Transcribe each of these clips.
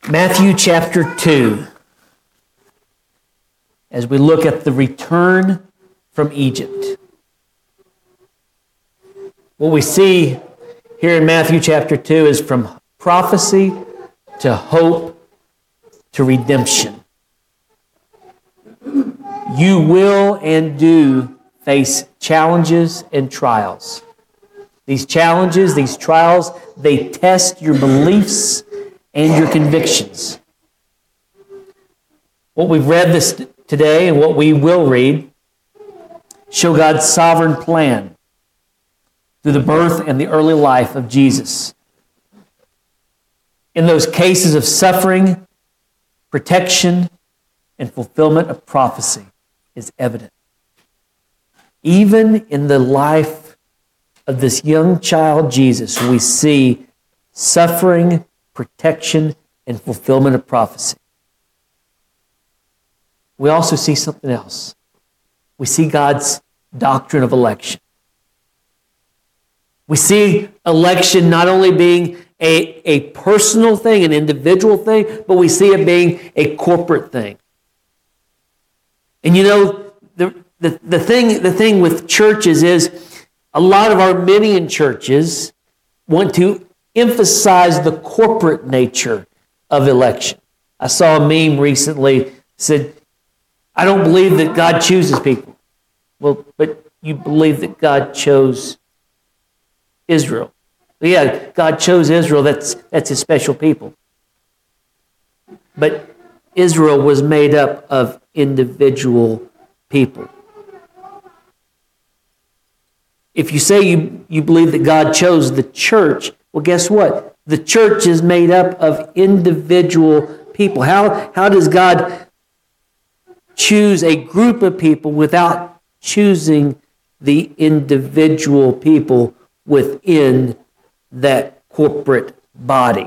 Matthew chapter 2, as we look at the return from Egypt. What we see here in Matthew chapter 2 is from prophecy to hope to redemption. You will and do face challenges and trials. These challenges, these trials, they test your beliefs and your convictions. What we've read this today and what we will read show God's sovereign plan through the birth and the early life of Jesus. In those cases of suffering, protection, and fulfillment of prophecy is evident. Even in the life of this young child Jesus, we see suffering, protection, and fulfillment of prophecy. We also see something else. We see God's doctrine of election. We see election not only being a personal thing, an individual thing, but we see it being a corporate thing. And you know, the thing with churches is a lot of Arminian churches want to emphasize the corporate nature of election. I saw a meme recently that said, I don't believe that God chooses people. Well, but you believe that God chose Israel. But yeah, God chose Israel. That's his special people. But Israel was made up of individual people. If you say you believe that God chose the church, well, guess what? The church is made up of individual people. How does God choose a group of people without choosing the individual people within that corporate body?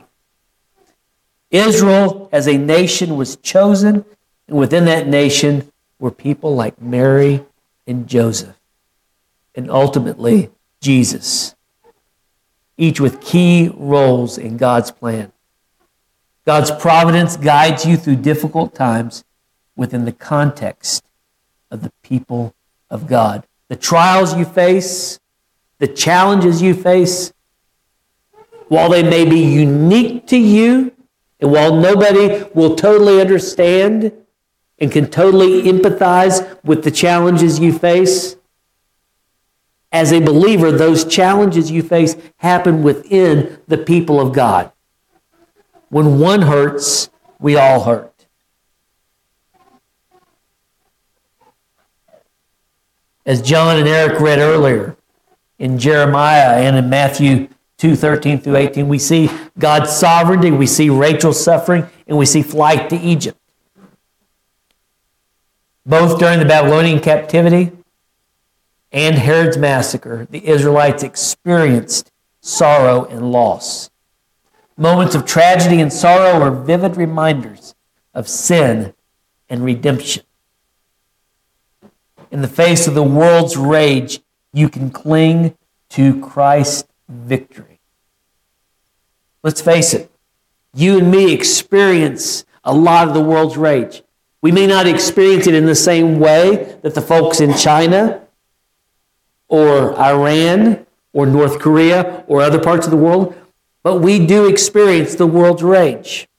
Israel as a nation was chosen, and within that nation were people like Mary and Joseph, and ultimately Jesus, each with key roles in God's plan. God's providence guides you through difficult times within the context of the people of God. The trials you face, the challenges you face, while they may be unique to you, and while nobody will totally understand and can totally empathize with the challenges you face, as a believer, those challenges you face happen within the people of God. When one hurts, we all hurt. As John and Eric read earlier in Jeremiah and in Matthew 2:13 through 18, we see God's sovereignty, we see Rachel's suffering, and we see flight to Egypt. Both during the Babylonian captivity and Herod's massacre, the Israelites experienced sorrow and loss. Moments of tragedy and sorrow are vivid reminders of sin and redemption. In the face of the world's rage, you can cling to Christ's victory. Let's face it, you and me experience a lot of the world's rage. We may not experience it in the same way that the folks in China or Iran or North Korea or other parts of the world, but we do experience the world's rage.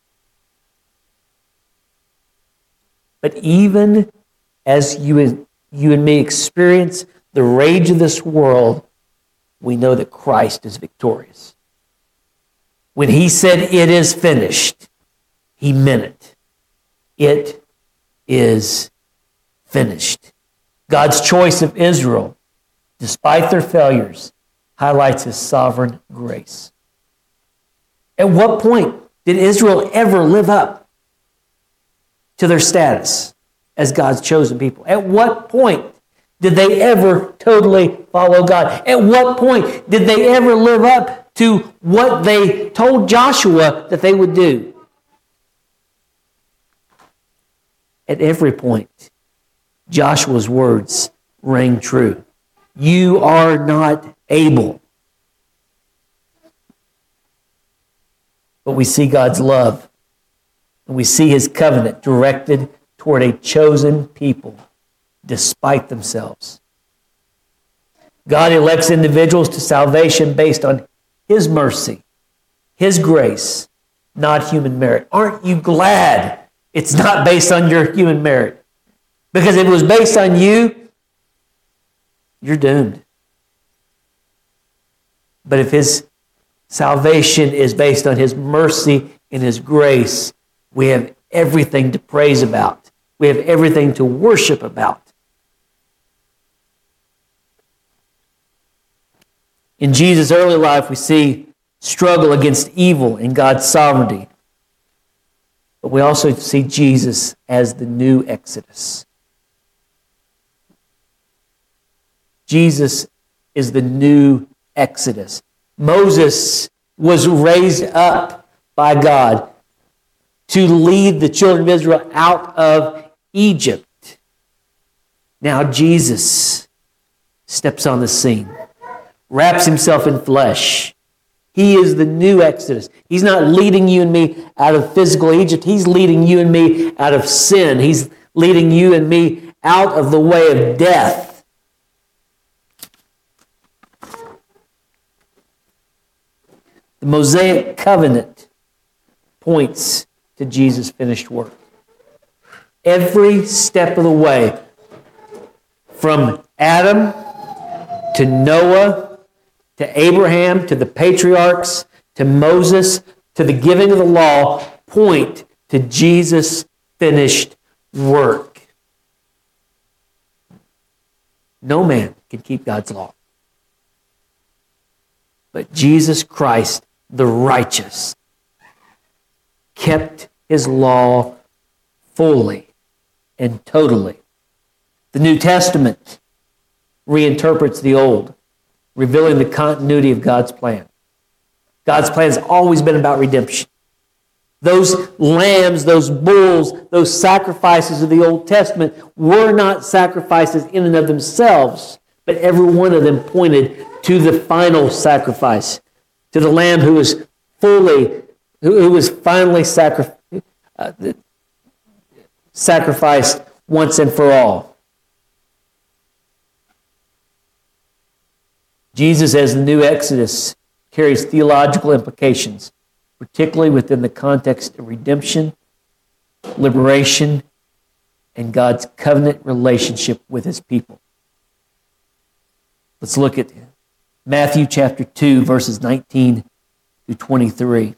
But even as you and me experience the rage of this world, we know that Christ is victorious. When he said, "It is finished," he meant it. It is finished. God's choice of Israel, despite their failures, highlights his sovereign grace. At what point did Israel ever live up to their status as God's chosen people? At what point did they ever totally follow God? At what point did they ever live up to what they told Joshua that they would do? At every point, Joshua's words rang true. You are not able. But we see God's love And we see his covenant directed toward a chosen people despite themselves. God elects individuals to salvation based on his mercy, his grace, not human merit. Aren't you glad it's not based on your human merit? Because if it was based on you, you're doomed. But if his salvation is based on his mercy and his grace, we have everything to praise about. We have everything to worship about. In Jesus' early life, we see struggle against evil and God's sovereignty. But we also see Jesus as the new Exodus. Jesus is the new Exodus. Moses was raised up by God to lead the children of Israel out of Egypt. Now Jesus steps on the scene, wraps himself in flesh. He is the new Exodus. He's not leading you and me out of physical Egypt. He's leading you and me out of sin. He's leading you and me out of the way of death. The Mosaic covenant points to Jesus' finished work. Every step of the way, from Adam to Noah, to Abraham, to the patriarchs, to Moses, to the giving of the law, point to Jesus' finished work. No man can keep God's law. But Jesus Christ, the righteous, kept his law fully and totally. The New Testament reinterprets the Old, revealing the continuity of God's plan. God's plan has always been about redemption. Those lambs, those bulls, those sacrifices of the Old Testament were not sacrifices in and of themselves, but every one of them pointed to the final sacrifice, to the Lamb who was finally sacrificed once and for all. Jesus, as the new Exodus, carries theological implications, particularly within the context of redemption, liberation, and God's covenant relationship with his people. Let's look at Matthew chapter 2, verses 19 through 23.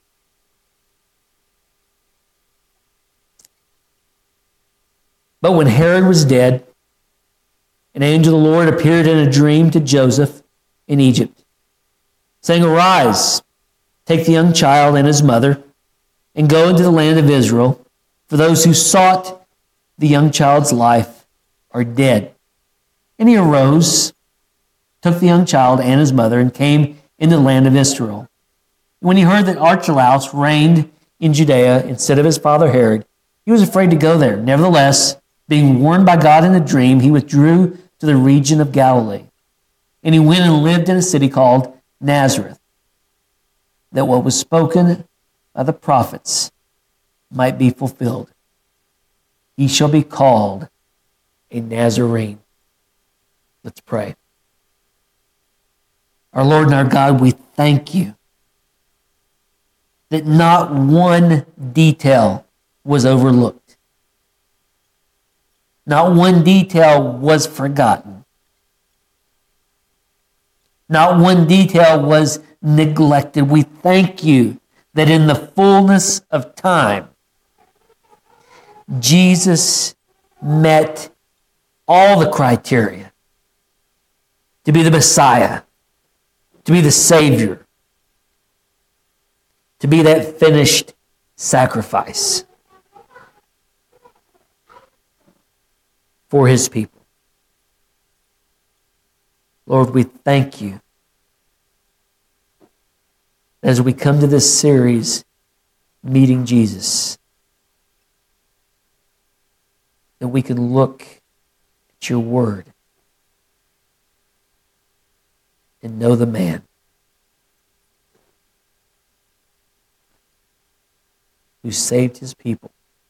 But when Herod was dead, an angel of the Lord appeared in a dream to Joseph in Egypt, saying, "Arise, take the young child and his mother, and go into the land of Israel, for those who sought the young child's life are dead." And he arose, took the young child and his mother, and came into the land of Israel. When he heard that Archelaus reigned in Judea instead of his father Herod, he was afraid to go there. Nevertheless, being warned by God in a dream, he withdrew to the region of Galilee. And he went and lived in a city called Nazareth, that what was spoken by the prophets might be fulfilled. He shall be called a Nazarene. Let's pray. Our Lord and our God, we thank you that not one detail was overlooked. Not one detail was forgotten. Not one detail was neglected. We thank you that in the fullness of time, Jesus met all the criteria to be the Messiah, to be the Savior, to be that finished sacrifice for his people. Lord, we thank you as we come to this series, Meeting Jesus, that we can look at your word and know the man who saved his people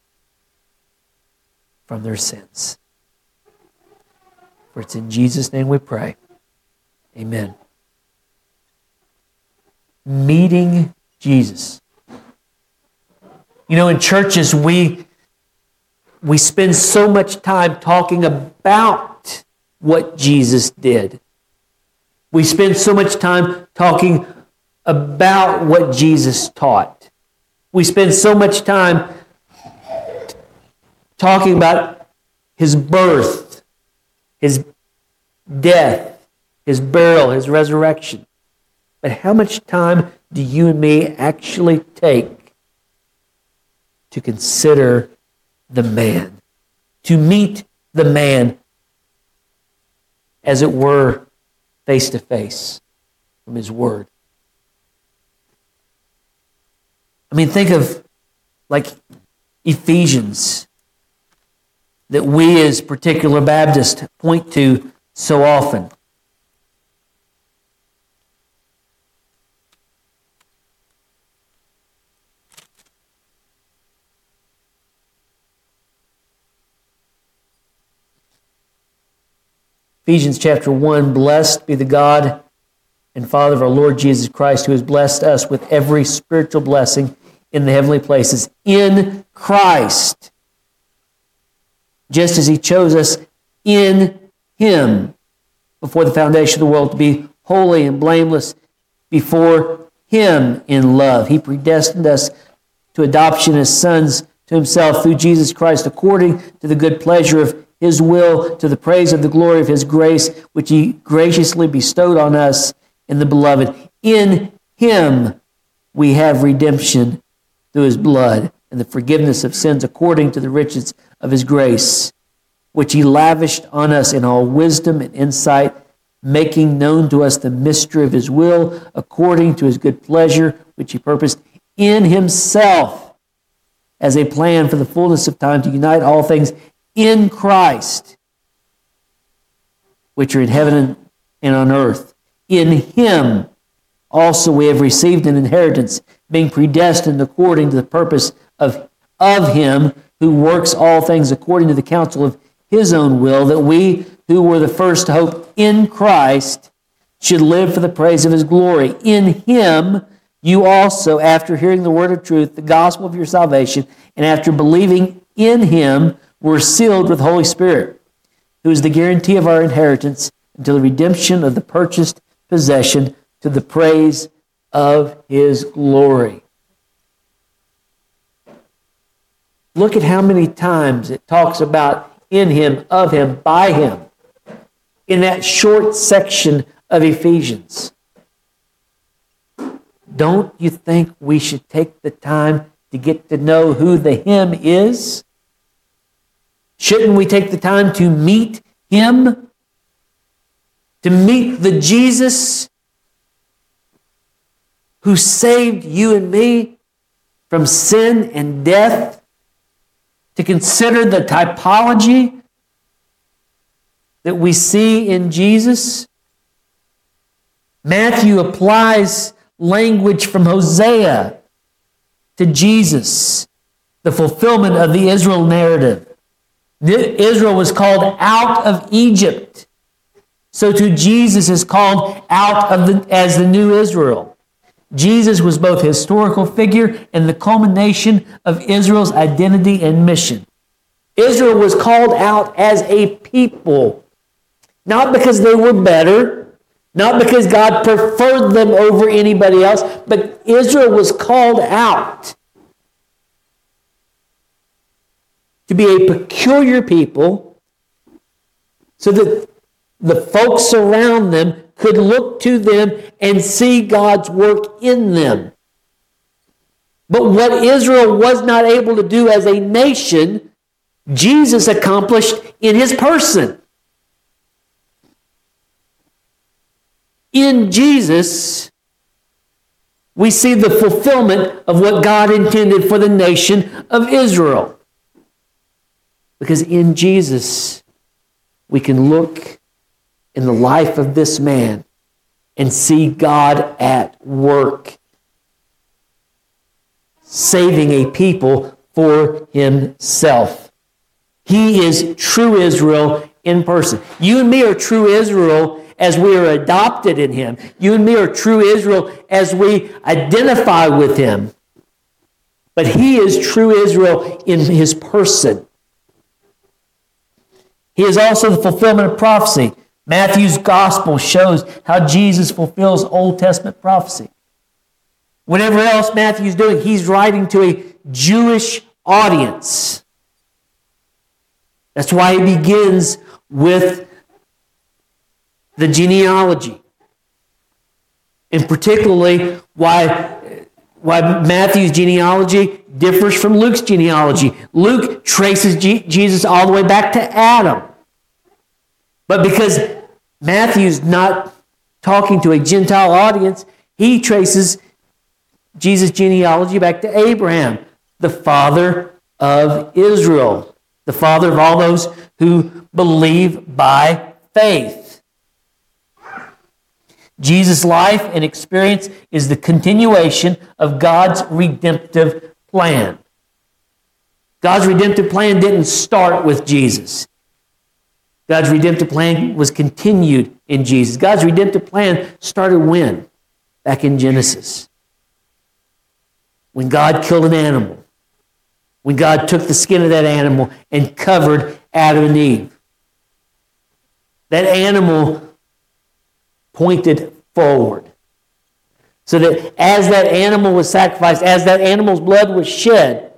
from their sins. For it's in Jesus' name we pray. Amen. Meeting Jesus. You know, in churches, we spend so much time talking about what Jesus did. We spend so much time talking about what Jesus taught. We spend so much time talking about his birth, his death, his burial, his resurrection. But how much time do you and me actually take to consider the man, to meet the man, as it were, face to face from his word? I mean, think of like Ephesians that we as particular Baptists point to so often. Ephesians chapter 1, blessed be the God and Father of our Lord Jesus Christ, who has blessed us with every spiritual blessing in the heavenly places in Christ, just as he chose us in him before the foundation of the world to be holy and blameless before him in love. He predestined us to adoption as sons to himself through Jesus Christ, according to the good pleasure of his will, to the praise of the glory of his grace, which he graciously bestowed on us in the beloved. In him we have redemption through his blood and the forgiveness of sins according to the riches of his grace, which he lavished on us in all wisdom and insight, making known to us the mystery of his will according to his good pleasure, which he purposed in himself as a plan for the fullness of time to unite all things in Christ, which are in heaven and on earth. In him also we have received an inheritance, being predestined according to the purpose of him who works all things according to the counsel of his own will, that we who were the first to hope in Christ should live for the praise of his glory. In him you also, after hearing the word of truth, the gospel of your salvation, and after believing in him, were sealed with the Holy Spirit, who is the guarantee of our inheritance until the redemption of the purchased possession, to the praise of his glory. Look at how many times it talks about in him, of him, by him, in that short section of Ephesians. Don't you think we should take the time to get to know who the him is? Shouldn't we take the time to meet him? To meet the Jesus who saved you and me from sin and death? To consider the typology that we see in Jesus? Matthew applies language from Hosea to Jesus, the fulfillment of the Israel narrative. Israel was called out of Egypt. So too Jesus is called out of as the new Israel. Jesus was both a historical figure and the culmination of Israel's identity and mission. Israel was called out as a people, not because they were better, not because God preferred them over anybody else, but Israel was called out to be a peculiar people so that the folks around them could look to them and see God's work in them. But what Israel was not able to do as a nation, Jesus accomplished in his person. In Jesus, we see the fulfillment of what God intended for the nation of Israel. Because in Jesus, we can look in the life of this man and see God at work, saving a people for himself. He is true Israel in person. You and me are true Israel as we are adopted in him. You and me are true Israel as we identify with him. But he is true Israel in his person. He is also the fulfillment of prophecy. Matthew's gospel shows how Jesus fulfills Old Testament prophecy. Whatever else Matthew's doing, he's writing to a Jewish audience. That's why he begins with the genealogy. And particularly why Matthew's genealogy differs from Luke's genealogy. Luke traces Jesus all the way back to Adam. But because Matthew's not talking to a Gentile audience, he traces Jesus' genealogy back to Abraham, the father of Israel, the father of all those who believe by faith. Jesus' life and experience is the continuation of God's redemptive plan. God's redemptive plan didn't start with Jesus. God's redemptive plan was continued in Jesus. God's redemptive plan started when? Back in Genesis. When God killed an animal. When God took the skin of that animal and covered Adam and Eve. That animal pointed forward. So that as that animal was sacrificed, as that animal's blood was shed,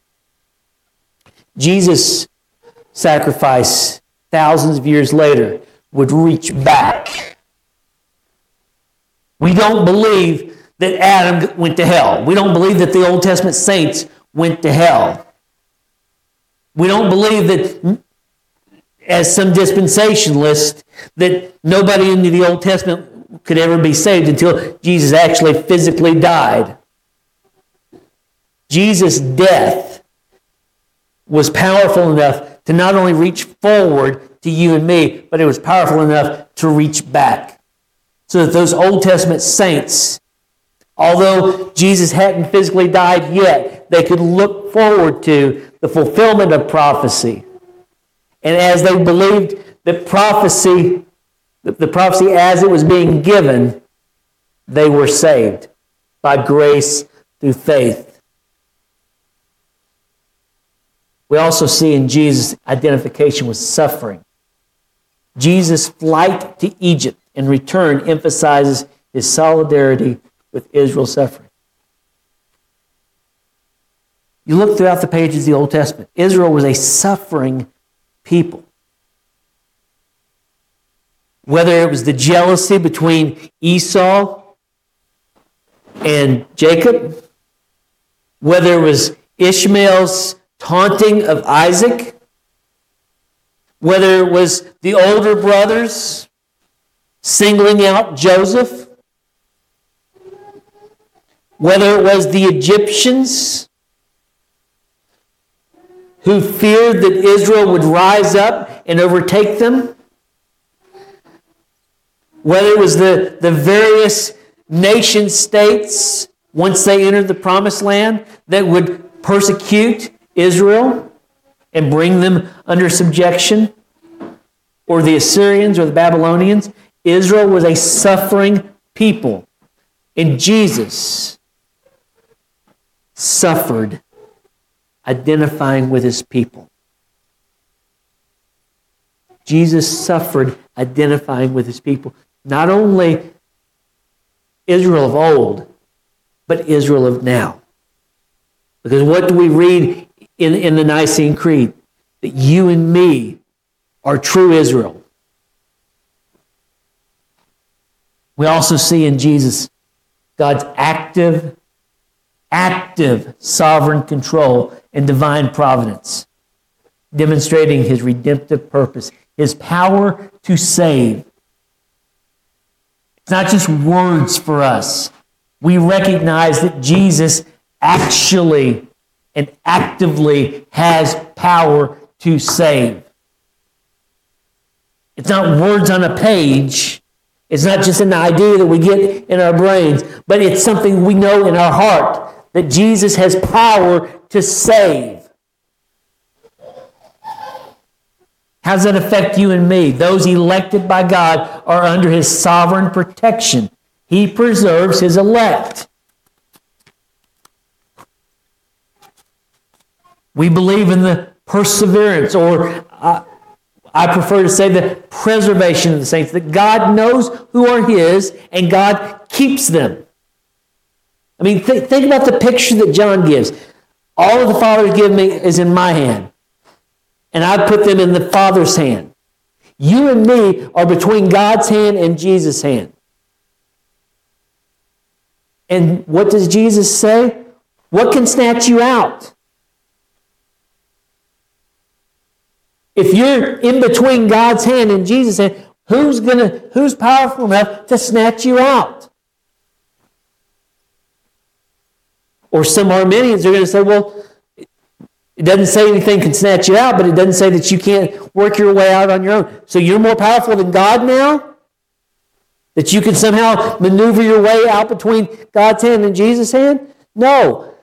Jesus' sacrifice thousands of years later would reach back. We don't believe that Adam went to hell. We don't believe that the Old Testament saints went to hell. We don't believe that, as some dispensationalists, that nobody in the Old Testament could ever be saved until Jesus actually physically died. Jesus' death was powerful enough to not only reach forward to you and me, but it was powerful enough to reach back. So that those Old Testament saints, although Jesus hadn't physically died yet, they could look forward to the fulfillment of prophecy. And as they believed that prophecy, the prophecy as it was being given, they were saved by grace through faith. We also see in Jesus' identification with suffering. Jesus' flight to Egypt and return emphasizes his solidarity with Israel's suffering. You look throughout the pages of the Old Testament. Israel was a suffering people. Whether it was the jealousy between Esau and Jacob, whether it was Ishmael's taunting of Isaac, whether it was the older brothers singling out Joseph, whether it was the Egyptians who feared that Israel would rise up and overtake them, whether it was the various nation states once they entered the promised land that would persecute Israel and bring them under subjection, or the Assyrians or the Babylonians, Israel was a suffering people. And Jesus suffered identifying with his people. Jesus suffered identifying with his people. Not only Israel of old, but Israel of now. Because what do we read in the Nicene Creed? That you and me are true Israel. We also see in Jesus God's active sovereign control and divine providence, demonstrating his redemptive purpose, his power to save. It's not just words for us. We recognize that Jesus actually and actively has power to save. It's not words on a page. It's not just an idea that we get in our brains, but it's something we know in our heart that Jesus has power to save. How does that affect you and me? Those elected by God are under His sovereign protection. He preserves His elect. We believe in the perseverance, or I prefer to say the preservation of the saints, that God knows who are His and God keeps them. I mean, think about the picture that John gives. All of the Father has given me is in my hand, and I put them in the Father's hand. You and me are between God's hand and Jesus' hand. And what does Jesus say? What can snatch you out? If you're in between God's hand and Jesus' hand, who's powerful enough to snatch you out? Or some Arminians are going to say, well, it doesn't say anything can snatch you out, but it doesn't say that you can't work your way out on your own. So you're more powerful than God now? That you can somehow maneuver your way out between God's hand and Jesus' hand? No.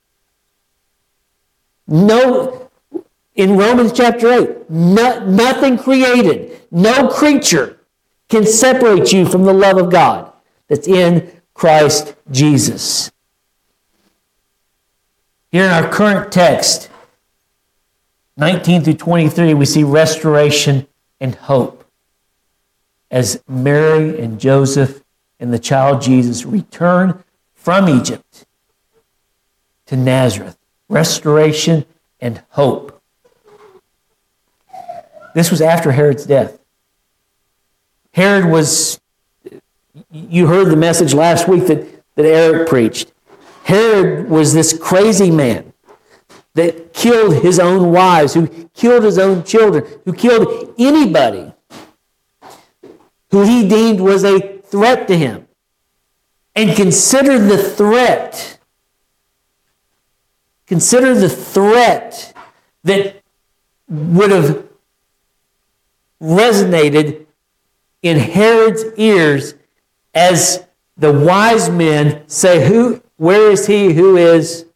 No. In Romans chapter 8, nothing created, no creature can separate you from the love of God that's in Christ Jesus. Here in our current text, 19 through 23, we see restoration and hope as Mary and Joseph and the child Jesus return from Egypt to Nazareth. Restoration and hope. This was after Herod's death. Herod was, you heard the message last week that Eric preached. Herod was this crazy man that killed his own wives, who killed his own children, who killed anybody who he deemed was a threat to him. And consider the threat that would have resonated in Herod's ears as the wise men say, where is he who is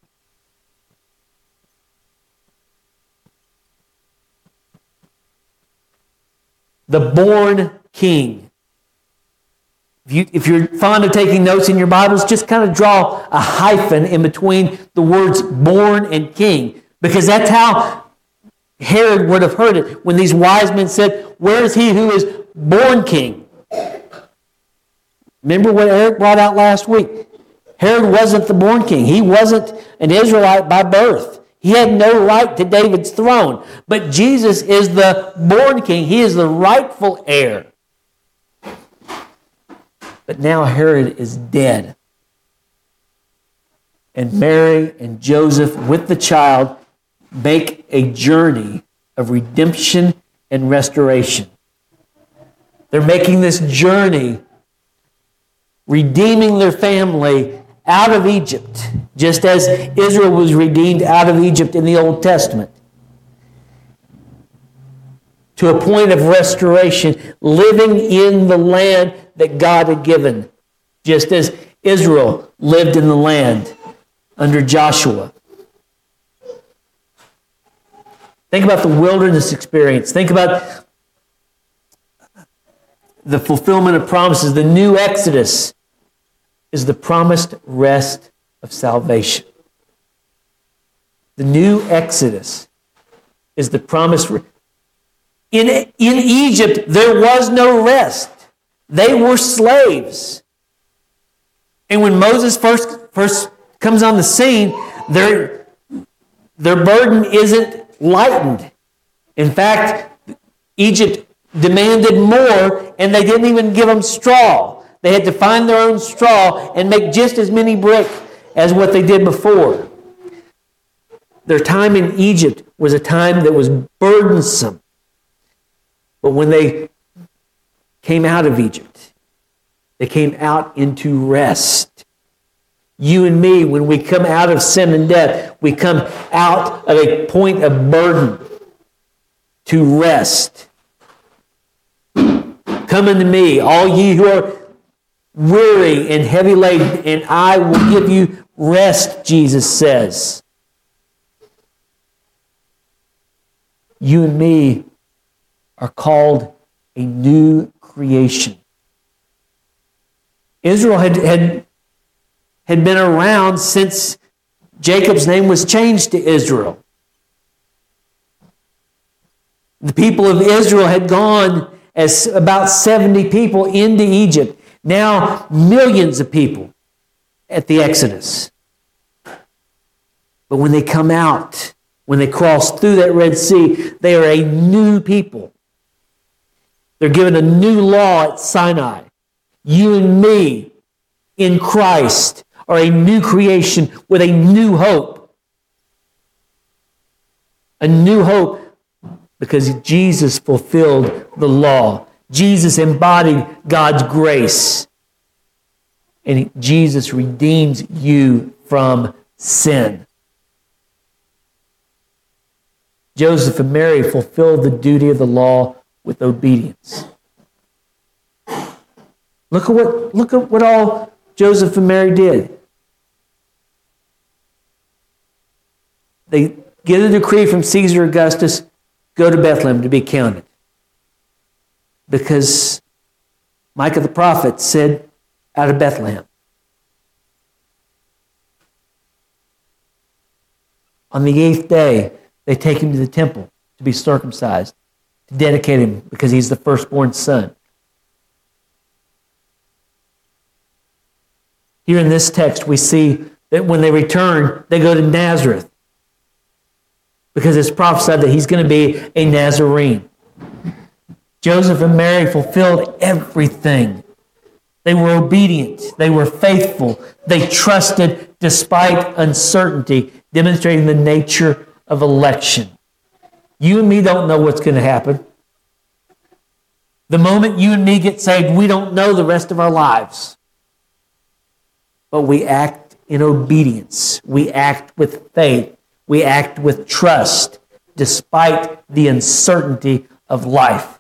the born king? If you're fond of taking notes in your Bibles, just kind of draw a hyphen in between the words born and king, because that's how Herod would have heard it when these wise men said, where is he who is born king? Remember what Eric brought out last week? Herod wasn't the born king. He wasn't an Israelite by birth. He had no right to David's throne. But Jesus is the born king. He is the rightful heir. But now Herod is dead. And Mary and Joseph with the child make a journey of redemption and restoration. They're making this journey, redeeming their family out of Egypt, just as Israel was redeemed out of Egypt in the Old Testament, to a point of restoration, living in the land that God had given, just as Israel lived in the land under Joshua. Think about the wilderness experience. Think about the fulfillment of promises. The new Exodus is the promised rest of salvation. The new Exodus is the promised rest. In Egypt, there was no rest. They were slaves. And when Moses first comes on the scene, their burden isn't lightened. In fact, Egypt demanded more, and they didn't even give them straw. They had to find their own straw and make just as many bricks as what they did before. Their time in Egypt was a time that was burdensome. But when they came out of Egypt, they came out into rest. You and me, when we come out of sin and death, we come out of a point of burden to rest. Come unto me, all ye who are weary and heavy laden, and I will give you rest, Jesus says. You and me are called a new creation. Israel had been around since Jacob's name was changed to Israel. The people of Israel had gone as about 70 people into Egypt. Now millions of people at the Exodus. But when they come out, when they cross through that Red Sea, they are a new people. They're given a new law at Sinai. You and me in Christ are a new creation with a new hope. A new hope because Jesus fulfilled the law. Jesus embodied God's grace. And Jesus redeems you from sin. Joseph and Mary fulfilled the duty of the law with obedience. Look at what all Joseph and Mary did. They get a decree from Caesar Augustus, go to Bethlehem to be counted. Because Micah the prophet said, out of Bethlehem. On the 8th day, they take him to the temple to be circumcised, to dedicate him because he's the firstborn son. Here in this text, we see that when they return, they go to Nazareth because it's prophesied that he's going to be a Nazarene. Joseph and Mary fulfilled everything. They were obedient. They were faithful. They trusted despite uncertainty, demonstrating the nature of election. You and me don't know what's going to happen. The moment you and me get saved, we don't know the rest of our lives. But we act in obedience. We act with faith. We act with trust, despite the uncertainty of life.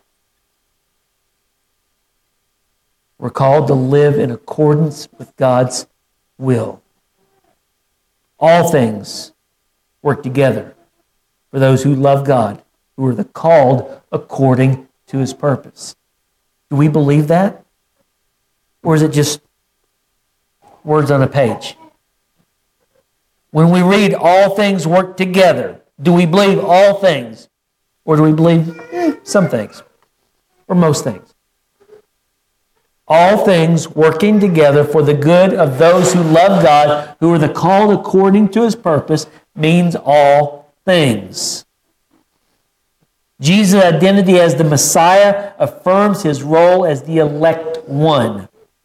We're called to live in accordance with God's will. All things work together for those who love God, who are the called according to his purpose. Do we believe that? Or is it just words on a page? When we read all things work together, do we believe all things? Or do we believe some things? Or most things? All things working together for the good of those who love God, who are the called according to his purpose, means all things. Jesus' identity as the Messiah affirms his role as the elect one.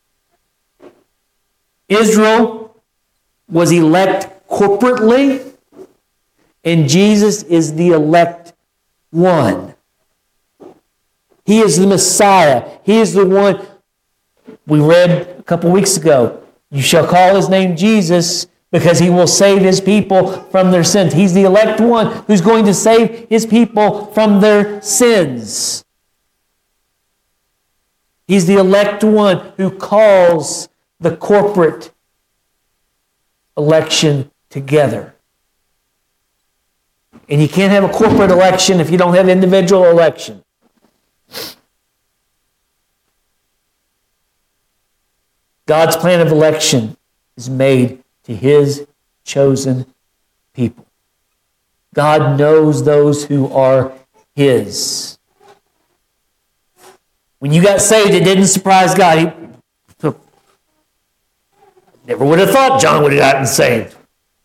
Israel was elect corporately, and Jesus is the elect one. He is the Messiah. He is the one we read a couple weeks ago. You shall call his name Jesus because he will save his people from their sins. He's the elect one who's going to save his people from their sins. He's the elect one who calls the corporate election together. And you can't have a corporate election if you don't have individual election. God's plan of election is made to his chosen people. God knows those who are his. When you got saved, it didn't surprise God. He never would have thought John would have gotten saved.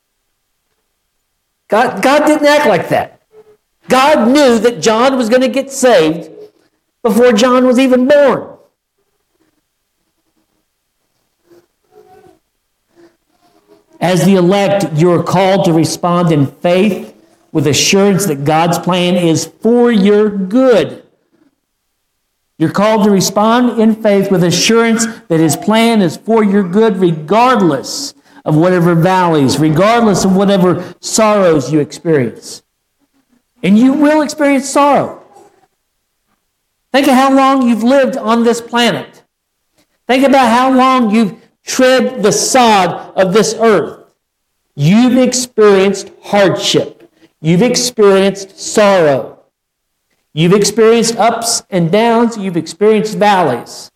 God didn't act like that. God knew that John was going to get saved before John was even born. As the elect, you are called to respond in faith with assurance that God's plan is for your good. You're called to respond in faith with assurance that his plan is for your good regardless of whatever valleys, regardless of whatever sorrows you experience. And you will experience sorrow. Think of how long you've lived on this planet. Think about how long you've tread the sod of this earth. You've experienced hardship. You've experienced sorrow. You've experienced ups and downs. You've experienced valleys.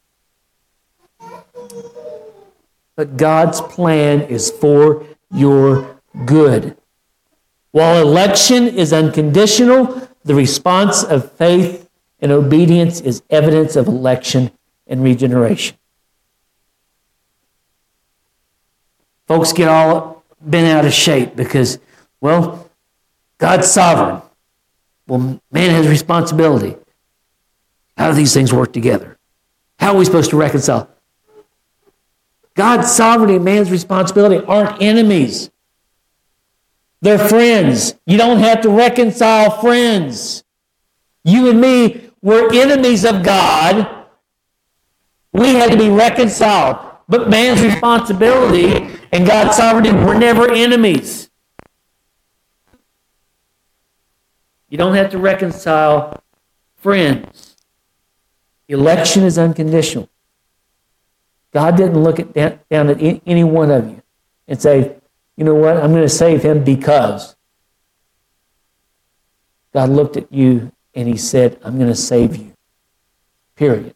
But God's plan is for your good. While election is unconditional, the response of faith and obedience is evidence of election and regeneration. Folks get all bent out of shape because, well, God's sovereign. Well, man has responsibility. How do these things work together? How are we supposed to reconcile? God's sovereignty and man's responsibility aren't enemies. They're friends. You don't have to reconcile friends. You and me were enemies of God. We had to be reconciled. But man's responsibility and God's sovereignty were never enemies. You don't have to reconcile friends. Election is unconditional. God didn't look down at any one of you and say, you know what, I'm going to save him because. God looked at you and he said, I'm going to save you. Period.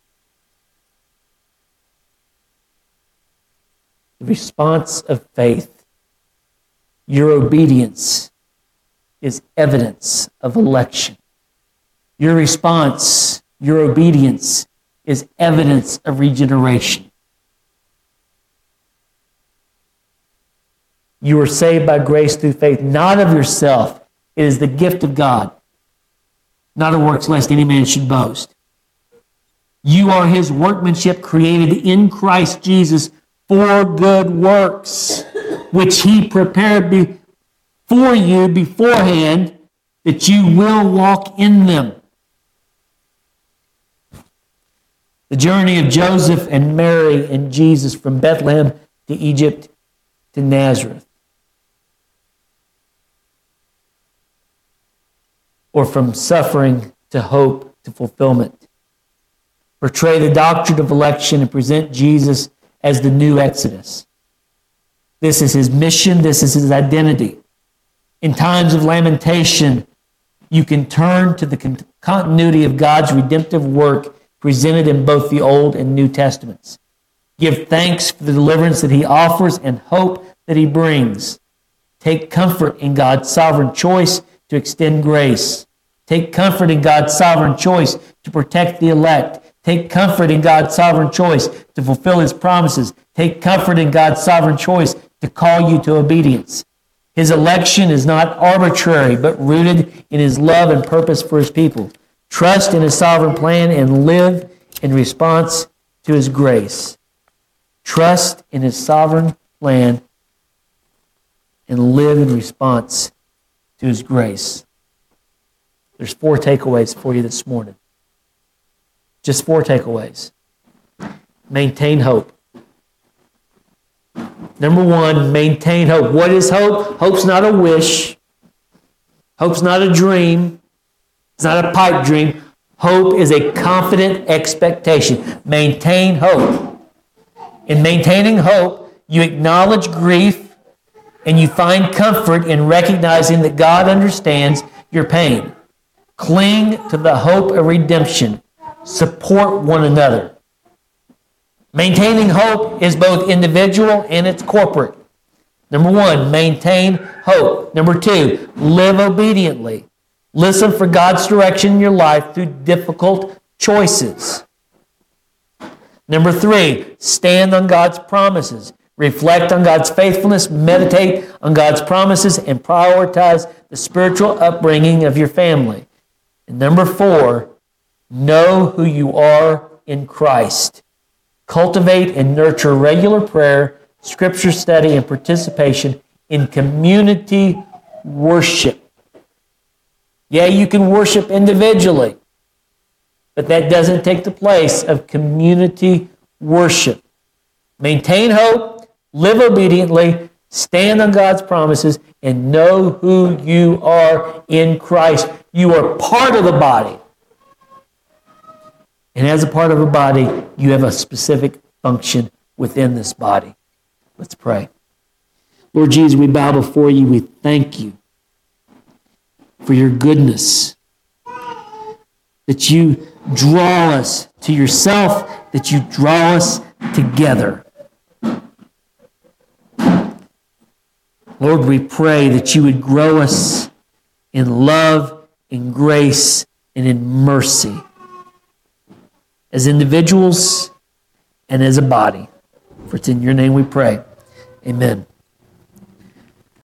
The response of faith, your obedience, is evidence of election. Your response, your obedience, is evidence of regeneration. You are saved by grace through faith, not of yourself. It is the gift of God, not of works, lest any man should boast. You are his workmanship, created in Christ Jesus for good works, which he prepared for you beforehand, that you will walk in them. The journey of Joseph and Mary and Jesus from Bethlehem to Egypt to Nazareth, or from suffering to hope to fulfillment, portray the doctrine of election and present Jesus as the new Exodus. This is his mission. This is his identity. In times of lamentation, you can turn to the continuity of God's redemptive work presented in both the Old and New Testaments. Give thanks for the deliverance that he offers and hope that he brings. Take comfort in God's sovereign choice to extend grace. Take comfort in God's sovereign choice to protect the elect. Take comfort in God's sovereign choice to fulfill his promises. Take comfort in God's sovereign choice to call you to obedience. His election is not arbitrary, but rooted in his love and purpose for his people. Trust in his sovereign plan and live in response to his grace. Trust in his sovereign plan and live in response to his grace. There's 4 takeaways for you this morning. Just 4 takeaways. Maintain hope. Number 1, maintain hope. What is hope? Hope's not a wish. Hope's not a dream. It's not a pipe dream. Hope is a confident expectation. Maintain hope. In maintaining hope, you acknowledge grief and you find comfort in recognizing that God understands your pain. Cling to the hope of redemption. Support one another. Maintaining hope is both individual and it's corporate. Number 1, maintain hope. Number 2, live obediently. Listen for God's direction in your life through difficult choices. Number 3, stand on God's promises. Reflect on God's faithfulness, meditate on God's promises, and prioritize the spiritual upbringing of your family. And number 4, know who you are in Christ. Cultivate and nurture regular prayer, scripture study, and participation in community worship. Yeah, you can worship individually, but that doesn't take the place of community worship. Maintain hope, live obediently, stand on God's promises, and know who you are in Christ. You are part of the body. And as a part of a body, you have a specific function within this body. Let's pray. Lord Jesus, we bow before you. We thank you for your goodness, that you draw us to yourself, that you draw us together. Lord, we pray that you would grow us in love, in grace, and in mercy as individuals and as a body. For it's in your name we pray. Amen.